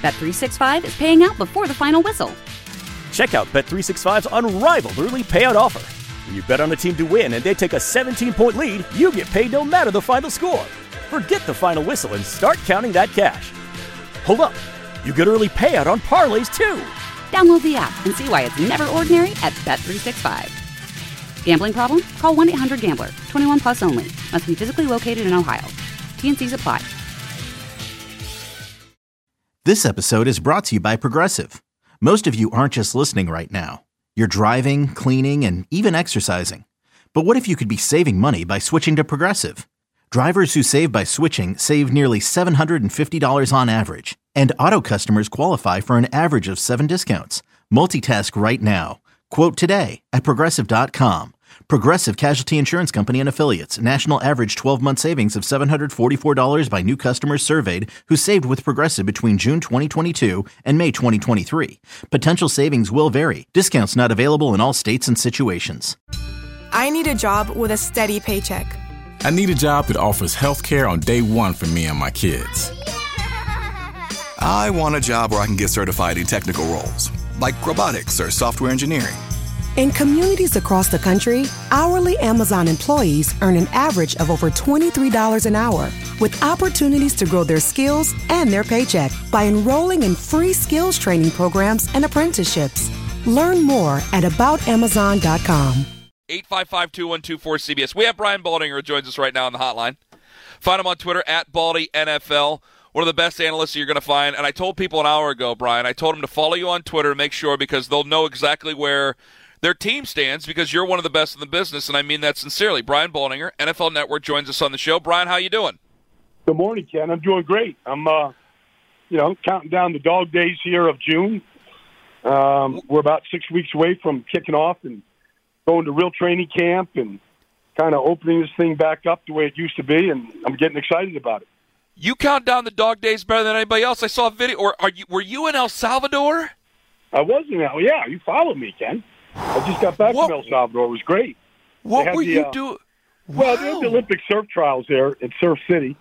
Bet365 is paying out before the final whistle. Check out Bet365's unrivaled early payout offer. When you bet on a team to win and they take a 17-point lead, you get paid no matter the final score. Forget the final whistle and start counting that cash. Hold up. You get early payout on parlays, too. Download the app and see why it's never ordinary at Bet365. Gambling problem? Call 1-800-GAMBLER. 21 plus only. Must be physically located in Ohio. T&Cs apply. This episode is brought to you by Progressive. Most of you aren't just listening right now. You're driving, cleaning, and even exercising. But what if you could be saving money by switching to Progressive? Drivers who save by switching save nearly $750 on average. And auto customers qualify for an average of 7 discounts. Multitask right now. Quote today at Progressive.com. Progressive Casualty Insurance Company and Affiliates. National average 12-month savings of $744 by new customers surveyed who saved with Progressive between June 2022 and May 2023. Potential savings will vary. Discounts not available in all states and situations. I need a job with a steady paycheck. I need a job that offers health care on day one for me and my kids. I want a job where I can get certified in technical roles, like robotics or software engineering. In communities across the country, hourly Amazon employees earn an average of over $23 an hour, with opportunities to grow their skills and their paycheck by enrolling in free skills training programs and apprenticeships. Learn more at aboutamazon.com. 855-2124-CBS. We have Brian Baldinger who joins us right now on the hotline. Find him on Twitter, @BaldyNFL. One of the best analysts you're going to find. And I told people an hour ago, Brian, I told them to follow you on Twitter, make sure, because they'll know exactly where their team stands, because you're one of the best in the business, and I mean that sincerely. Brian Baldinger, NFL Network, joins us on the show. Brian, how you doing? Good morning, Ken. I'm doing great. I'm, counting down the dog days here of June. We're about 6 weeks away from kicking off and going to real training camp and kind of opening this thing back up the way it used to be, and I'm getting excited about it. You count down the dog days better than anybody else. I saw a video. Or were you in El Salvador? I was in El. Yeah, you followed me, Ken. I just got back from El Salvador. It was great. What were you doing? Well, they had the Olympic surf trials there in Surf City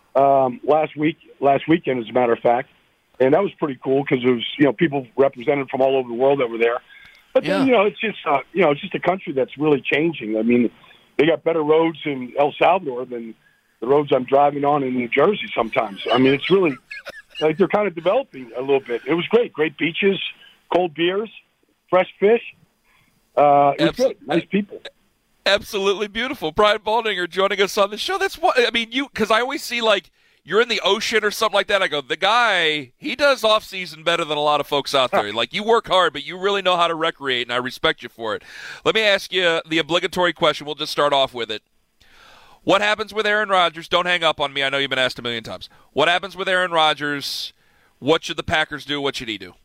last weekend, as a matter of fact, and that was pretty cool because it was people represented from all over the world that were there. But then it's just a country that's really changing. I mean, they got better roads in El Salvador than the roads I'm driving on in New Jersey sometimes. I mean, it's really like they're kind of developing a little bit. It was great. Great beaches, cold beers, fresh fish. It was good. Nice people. Absolutely beautiful. Brian Baldinger joining us on the show. That's what I mean. Because I always see you're in the ocean or something like that. I go, the guy, he does off season better than a lot of folks out there. Like, you work hard, but you really know how to recreate, and I respect you for it. Let me ask you the obligatory question. We'll just start off with it. What happens with Aaron Rodgers? Don't hang up on me. I know you've been asked a million times. What happens with Aaron Rodgers? What should the Packers do? What should he do?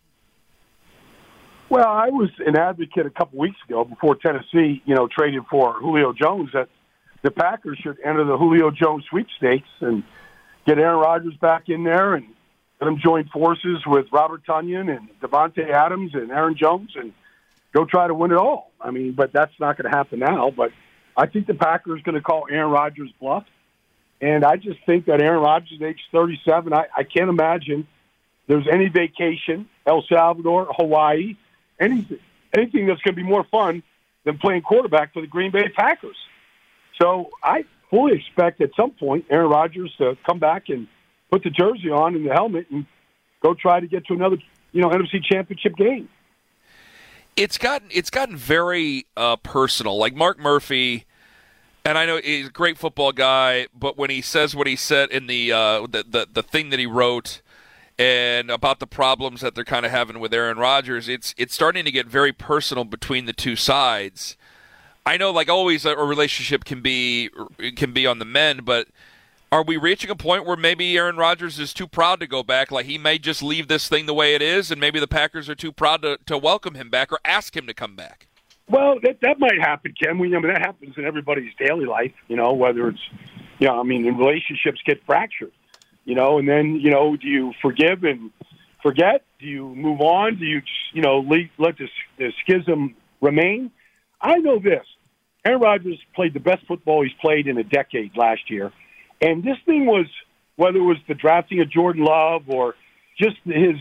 Well, I was an advocate a couple weeks ago before Tennessee, traded for Julio Jones, that the Packers should enter the Julio Jones sweepstakes and get Aaron Rodgers back in there and let him join forces with Robert Tonyan and Devontae Adams and Aaron Jones and go try to win it all. I mean, but that's not going to happen now. But I think the Packers going to call Aaron Rodgers bluff. And I just think that Aaron Rodgers is age 37. I can't imagine there's any vacation, El Salvador, Hawaii, anything that's going to be more fun than playing quarterback for the Green Bay Packers. So I fully expect at some point Aaron Rodgers to come back and put the jersey on and the helmet and go try to get to another, NFC Championship game. It's gotten very personal. Like Mark Murphy, and I know he's a great football guy, but when he says what he said in the thing that he wrote and about the problems that they're kind of having with Aaron Rodgers, it's starting to get very personal between the two sides. I know, like always, a relationship can be on the mend, but are we reaching a point where maybe Aaron Rodgers is too proud to go back? Like, he may just leave this thing the way it is, and maybe the Packers are too proud to welcome him back or ask him to come back? Well, that might happen, Ken. That happens in everybody's daily life, whether it's, relationships get fractured, and then, do you forgive and forget? Do you move on? Do you just, let the schism remain? I know this. Aaron Rodgers played the best football he's played in a decade last year. And this thing was, whether it was the drafting of Jordan Love or just his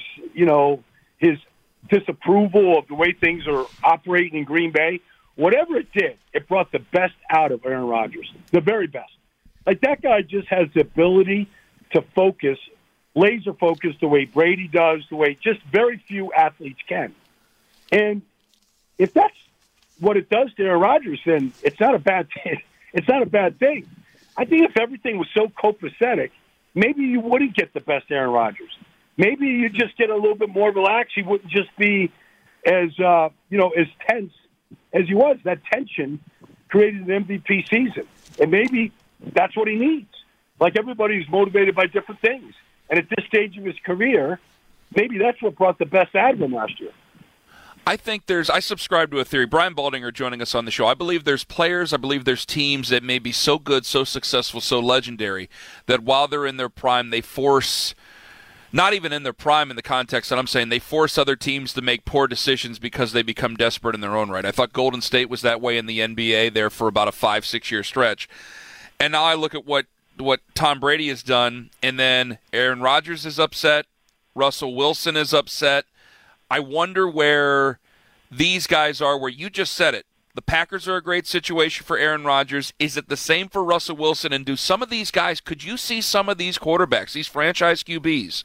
disapproval of the way things are operating in Green Bay, whatever it did, it brought the best out of Aaron Rodgers, the very best. Like, that guy just has the ability to focus, laser focus, the way Brady does, the way just very few athletes can. And if that's what it does to Aaron Rodgers, then it's not a bad thing. It's not a bad thing. I think if everything was so copacetic, maybe you wouldn't get the best Aaron Rodgers. Maybe you just get a little bit more relaxed. He wouldn't just be as as tense as he was. That tension created an MVP season, and maybe that's what he needs. Like, everybody's motivated by different things, and at this stage of his career, maybe that's what brought the best out of him last year. I subscribe to a theory. Brian Baldinger joining us on the show. I believe there's players, I believe there's teams that may be so good, so successful, so legendary that while they're in their prime, they force, not even in their prime in the context that I'm saying, they force other teams to make poor decisions because they become desperate in their own right. I thought Golden State was that way in the NBA there for about a 5-6 year stretch. And now I look at what Tom Brady has done, and then Aaron Rodgers is upset, Russell Wilson is upset. I wonder where these guys are, where you just said it. The Packers are a great situation for Aaron Rodgers. Is it the same for Russell Wilson? And do some of these guys, could you see some of these quarterbacks, these franchise QBs,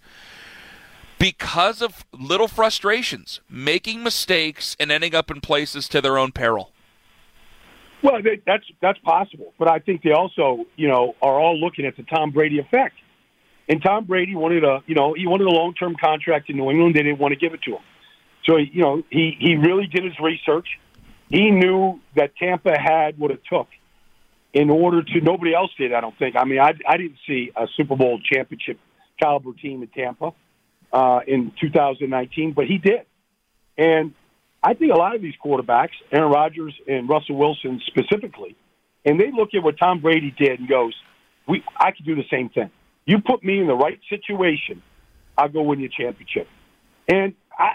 because of little frustrations, making mistakes and ending up in places to their own peril? Well, that's possible. But I think they also, are all looking at the Tom Brady effect. And Tom Brady wanted a long-term contract in New England. They didn't want to give it to him. So, he really did his research. He knew that Tampa had what it took in order to – nobody else did, I don't think. I mean, I didn't see a Super Bowl championship caliber team in Tampa in 2019, but he did. And I think a lot of these quarterbacks, Aaron Rodgers and Russell Wilson specifically, and they look at what Tom Brady did and goes, I could do the same thing. You put me in the right situation, I'll go win you a championship. And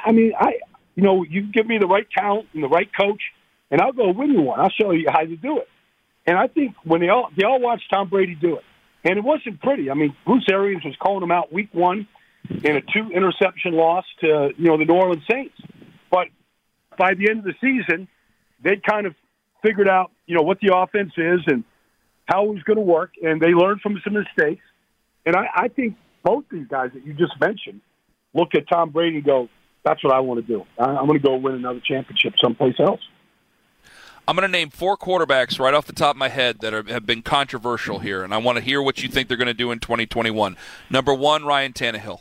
you give me the right talent and the right coach, and I'll go win you one. I'll show you how to do it. And I think when they all watched Tom Brady do it, and it wasn't pretty. I mean, Bruce Arians was calling him out week 1 in a 2-interception loss to the New Orleans Saints. But by the end of the season, they kind of figured out what the offense is and how it was going to work, and they learned from some mistakes. And I think both these guys that you just mentioned look at Tom Brady and go, that's what I want to do. I'm going to go win another championship someplace else. I'm going to name 4 quarterbacks right off the top of my head that have been controversial here, and I want to hear what you think they're going to do in 2021. Number 1, Ryan Tannehill.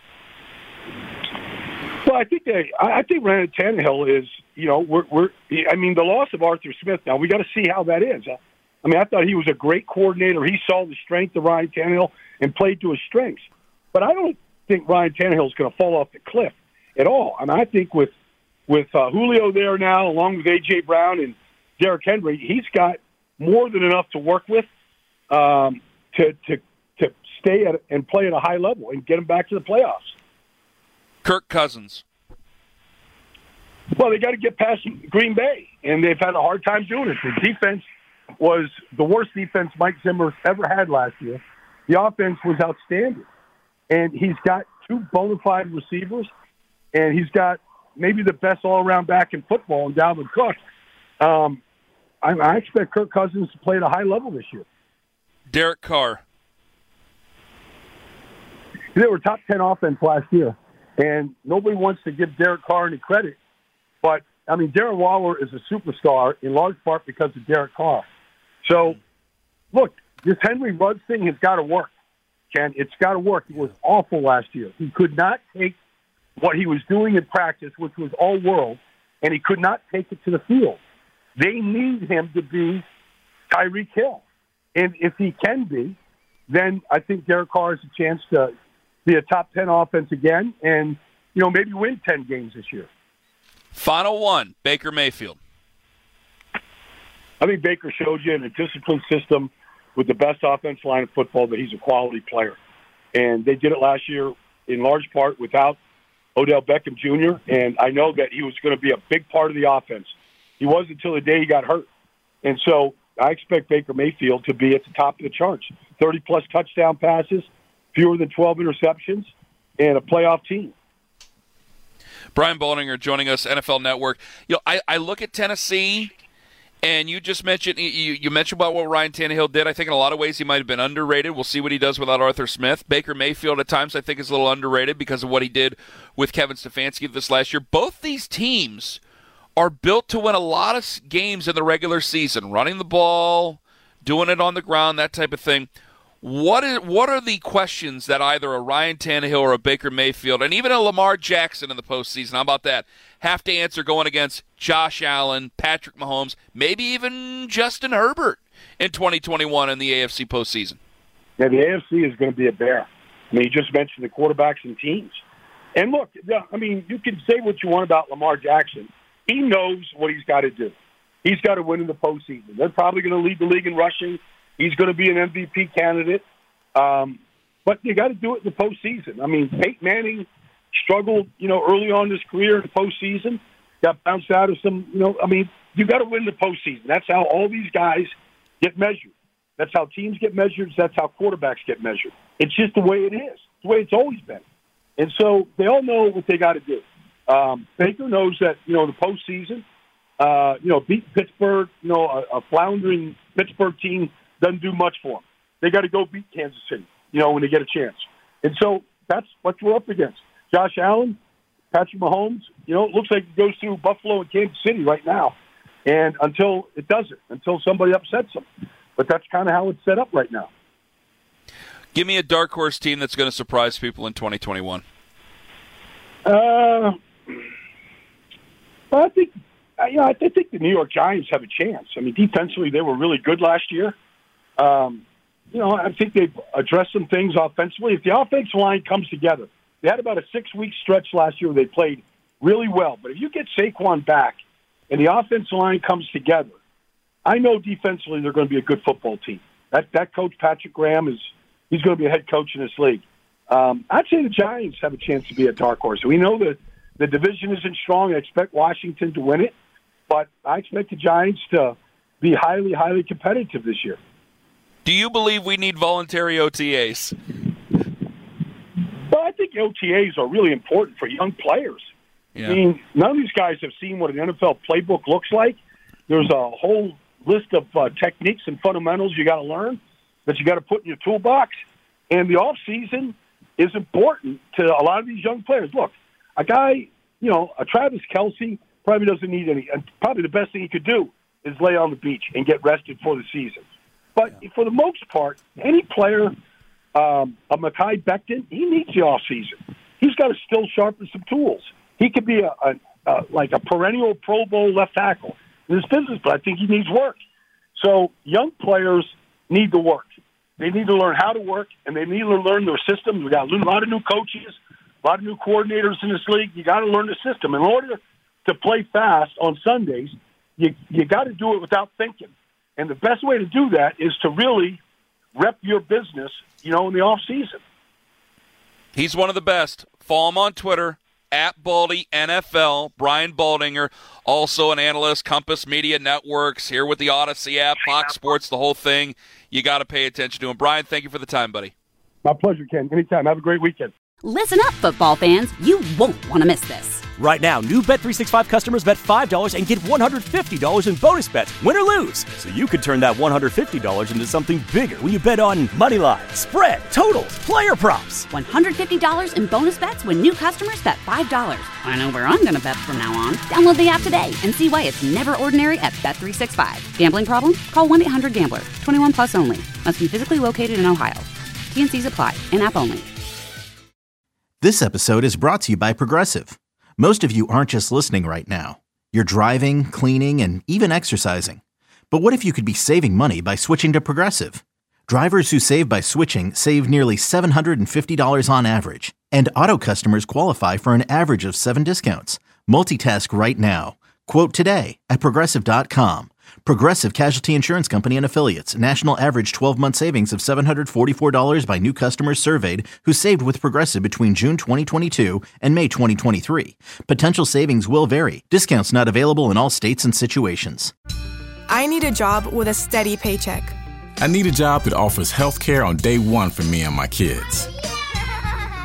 Well, I think Ryan Tannehill is, the loss of Arthur Smith. Now we got to see how that is. I mean, I thought he was a great coordinator. He saw the strength of Ryan Tannehill and played to his strengths. But I don't think Ryan Tannehill is going to fall off the cliff at all. I mean, I think with Julio there now, along with A.J. Brown and Derrick Henry, he's got more than enough to work with to stay at and play at a high level and get him back to the playoffs. Kirk Cousins. Well, they got to get past Green Bay, and they've had a hard time doing it. The defense was the worst defense Mike Zimmer ever had last year. The offense was outstanding. And he's got 2 bona fide receivers, and he's got maybe the best all-around back in football in Dalvin Cook. I expect Kirk Cousins to play at a high level this year. Derek Carr. They were top 10 offense last year, and nobody wants to give Derek Carr any credit. But, I mean, Darren Waller is a superstar in large part because of Derek Carr. So, look, this Henry Ruggs thing has got to work, Ken. It's got to work. It was awful last year. He could not take what he was doing in practice, which was all world, and he could not take it to the field. They need him to be Tyreek Hill. And if he can be, then I think Derek Carr has a chance to be a top 10 offense again and, maybe win 10 games this year. Final one, Baker Mayfield. I think Baker showed you in a disciplined system with the best offensive line of football that he's a quality player. And they did it last year in large part without Odell Beckham Jr., and I know that he was going to be a big part of the offense. He was until the day he got hurt. And so I expect Baker Mayfield to be at the top of the charts. 30-plus touchdown passes, fewer than 12 interceptions, and a playoff team. Brian Baldinger joining us, NFL Network. I look at Tennessee, and you just mentioned you mentioned about what Ryan Tannehill did. I think in a lot of ways he might have been underrated. We'll see what he does without Arthur Smith. Baker Mayfield at times I think is a little underrated because of what he did with Kevin Stefanski this last year. Both these teams are built to win a lot of games in the regular season, running the ball, doing it on the ground, that type of thing. What are the questions that either a Ryan Tannehill or a Baker Mayfield, and even a Lamar Jackson in the postseason, how about that, have to answer going against Josh Allen, Patrick Mahomes, maybe even Justin Herbert in 2021 in the AFC postseason? Yeah, the AFC is going to be a bear. I mean, you just mentioned the quarterbacks and teams. And look, I mean, you can say what you want about Lamar Jackson. He knows what he's got to do. He's got to win in the postseason. They're probably going to lead the league in rushing. He's going to be an MVP candidate. But you got to do it in the postseason. I mean, Peyton Manning struggled, early on in his career in the postseason. Got bounced out of some, you got to win the postseason. That's how all these guys get measured. That's how teams get measured. That's how quarterbacks get measured. It's just the way it is. It's the way it's always been. And so they all know what they got to do. Baker knows that, the postseason, beat Pittsburgh, a floundering Pittsburgh team doesn't do much for them. They got to go beat Kansas City, when they get a chance. And so that's what we're up against. Josh Allen, Patrick Mahomes, it looks like it goes through Buffalo and Kansas City right now. And until it doesn't, until somebody upsets them. But that's kind of how it's set up right now. Give me a dark horse team that's going to surprise people in 2021. I think the New York Giants have a chance. I mean, defensively, they were really good last year. I think they've addressed some things offensively. If the offensive line comes together, they had about a 6-week stretch last year where they played really well. But if you get Saquon back and the offensive line comes together, I know defensively they're going to be a good football team. That coach, Patrick Graham, he's going to be a head coach in this league. I'd say the Giants have a chance to be a dark horse. We know that the division isn't strong. I expect Washington to win it, but I expect the Giants to be highly, highly competitive this year. Do you believe we need voluntary OTAs? Well, I think OTAs are really important for young players. Yeah. I mean, none of these guys have seen what an NFL playbook looks like. There's a whole list of techniques and fundamentals you got to learn that you got to put in your toolbox. And the off season is important to a lot of these young players. Look, a guy, a Travis Kelce probably doesn't need any. Probably the best thing he could do is lay on the beach and get rested for the season. But for the most part, any player, a Mekhi Becton, he needs the off season. He's got to still sharpen some tools. He could be like a perennial Pro Bowl left tackle in this business, but I think he needs work. So young players need to work. They need to learn how to work, and they need to learn their system. We got a lot of new coaches, a lot of new coordinators in this league. You got to learn the system. In order to play fast on Sundays, you got to do it without thinking. And the best way to do that is to really rep your business, in the off season. He's one of the best. Follow him on Twitter, @Baldy NFL. Brian Baldinger, also an analyst, Compass Media Networks, here with the Odyssey app, Fox Sports, the whole thing. You got to pay attention to him. Brian, thank you for the time, buddy. My pleasure, Ken. Anytime. Have a great weekend. Listen up, football fans. You won't want to miss this. Right now, new Bet365 customers bet $5 and get $150 in bonus bets, win or lose. So you could turn that $150 into something bigger when you bet on money line, spread, totals, player props. $150 in bonus bets when new customers bet $5. I know where I'm going to bet from now on. Download the app today and see why it's never ordinary at Bet365. Gambling problem? Call 1-800-GAMBLER. 21 plus only. Must be physically located in Ohio. T&Cs apply. In-app only. This episode is brought to you by Progressive. Most of you aren't just listening right now. You're driving, cleaning, and even exercising. But what if you could be saving money by switching to Progressive? Drivers who save by switching save nearly $750 on average. And auto customers qualify for an average of 7 discounts. Multitask right now. Quote today at Progressive.com. Progressive Casualty Insurance Company and Affiliates. National average 12-month savings of $744 by new customers surveyed who saved with Progressive between June 2022 and May 2023. Potential savings will vary. Discounts not available in all states and situations. I need a job with a steady paycheck. I need a job that offers health care on day one for me and my kids.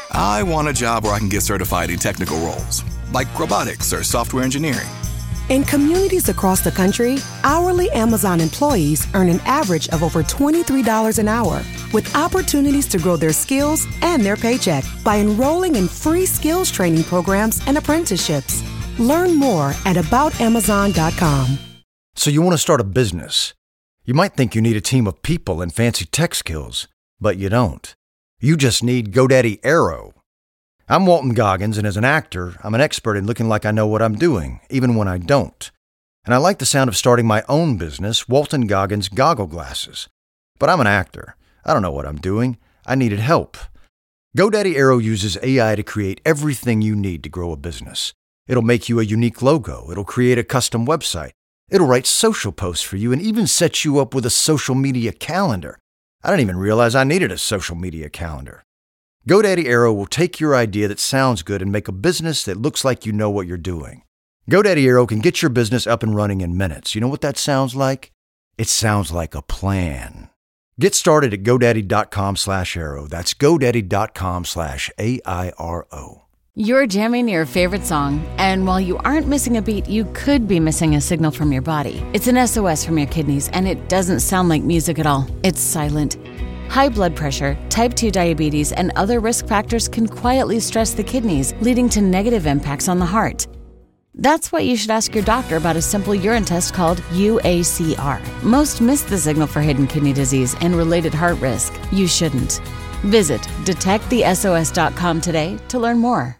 I want a job where I can get certified in technical roles, like robotics or software engineering. In communities across the country, hourly Amazon employees earn an average of over $23 an hour, with opportunities to grow their skills and their paycheck by enrolling in free skills training programs and apprenticeships. Learn more at aboutamazon.com. So you want to start a business. You might think you need a team of people and fancy tech skills, but you don't. You just need GoDaddy Aero. I'm Walton Goggins, and as an actor, I'm an expert in looking like I know what I'm doing, even when I don't. And I like the sound of starting my own business, Walton Goggins Goggle Glasses. But I'm an actor. I don't know what I'm doing. I needed help. GoDaddy Aero uses AI to create everything you need to grow a business. It'll make you a unique logo. It'll create a custom website. It'll write social posts for you and even set you up with a social media calendar. I didn't even realize I needed a social media calendar. GoDaddy Aero will take your idea that sounds good and make a business that looks like you know what you're doing. GoDaddy Aero can get your business up and running in minutes. You know what that sounds like? It sounds like a plan. Get started at GoDaddy.com/Aero. That's GoDaddy.com/AIRO. You're jamming your favorite song, and while you aren't missing a beat, you could be missing a signal from your body. It's an SOS from your kidneys, and it doesn't sound like music at all. It's silent. High blood pressure, type 2 diabetes, and other risk factors can quietly stress the kidneys, leading to negative impacts on the heart. That's why you should ask your doctor about a simple urine test called UACR. Most miss the signal for hidden kidney disease and related heart risk. You shouldn't. Visit detectthesos.com today to learn more.